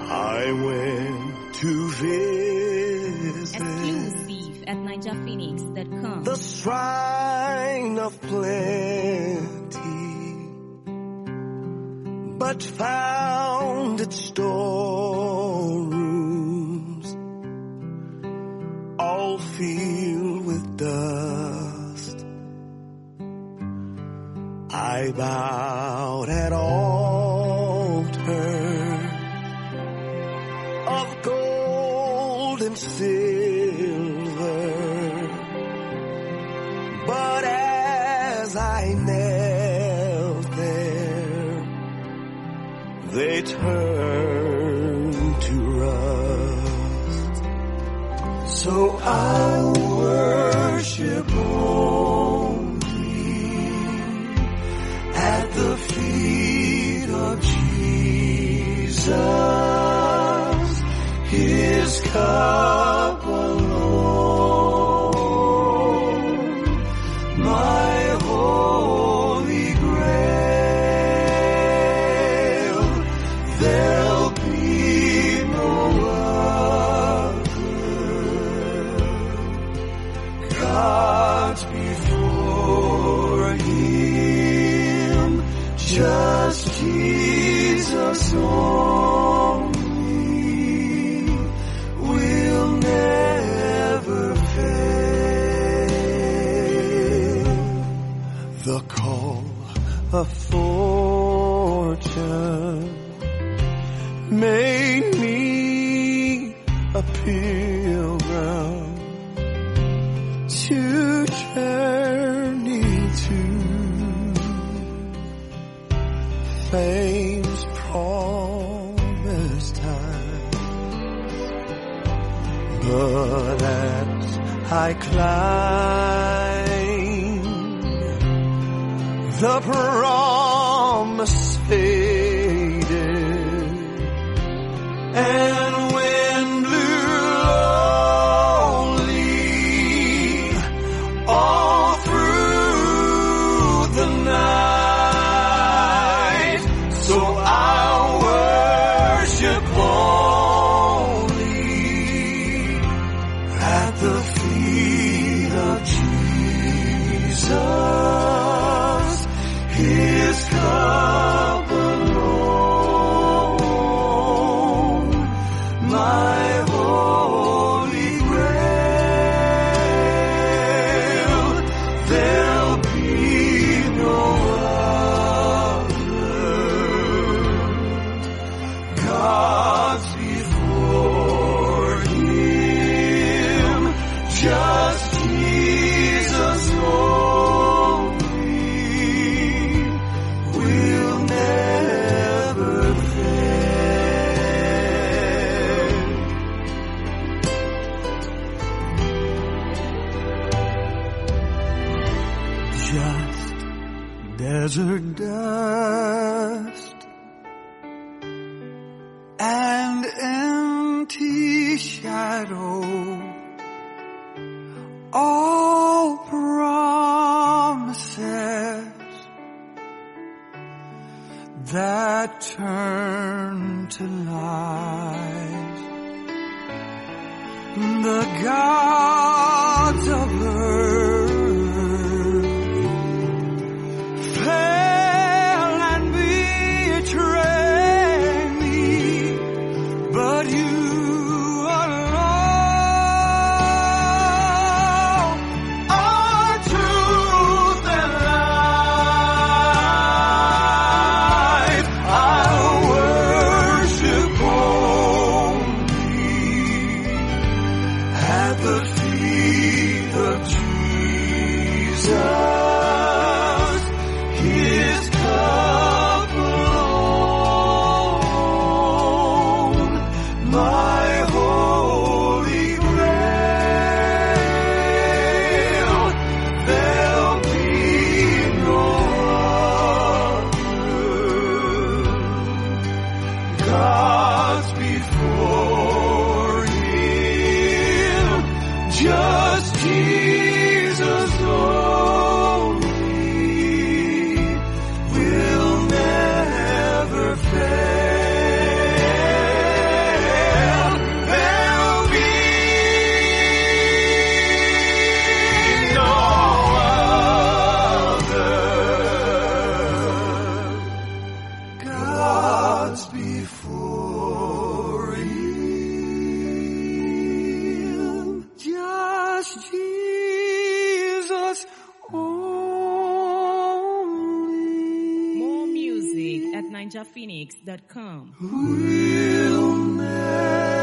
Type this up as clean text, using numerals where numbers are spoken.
I went to visit Exclusive at NigerPhoenix.com. the shrine of plenty, but found its storerooms all filled with dust. I bowed at altar of gold and silver, but as I knelt there, they turned to rust. So I worship only at the feet of Jesus, His cup alone, my holy grail. There'll be no other. God's before Him, just Jesus only will never fail. The call of fortune made me a pilgrim to journey to fame's promised time. But as I climb, the promise faded, and wind blew lonely all through the night. So I'll worship only at the feet of Jesus, His cup alone, my holy grail. There'll be no other. God's before Him, just Jesus only will never fail. Just desert dust and empty shadow, all promises that turn to lies. The gods of earth fail and betray me, but you alone are truth and life. I'll worship only at the feet of Jesus, His cup alone, my holy grail. There'll be no other. God's before Him, just Jesus only NigerPhoenix.com. will never